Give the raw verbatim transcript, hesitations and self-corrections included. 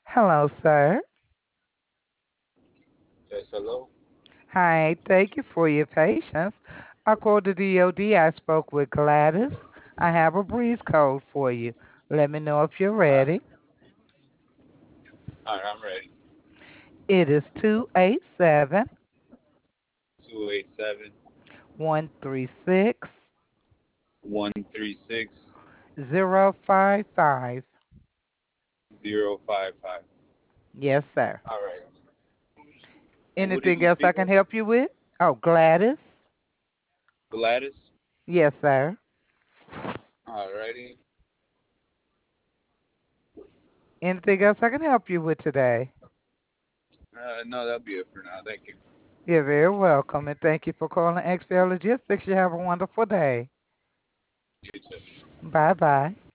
Hello, sir. Yes, hello. Hi, thank you for your patience. I called the D O D. I spoke with Gladys. I have a breeze code for you. Let me know if you're All right, ready. all right, I'm ready. It is two eight seven, Two eight seven one three six, one three six zero five five. zero five five. Yes, sir. All right. And who did Anything you else I speak can with? help you with? Oh, Gladys? Gladys. Yes, sir. All righty. Anything else I can help you with today? Uh, no, that'll be it for now. Thank you. You're very welcome, and thank you for calling X P L Logistics. You have a wonderful day. You too. Bye bye.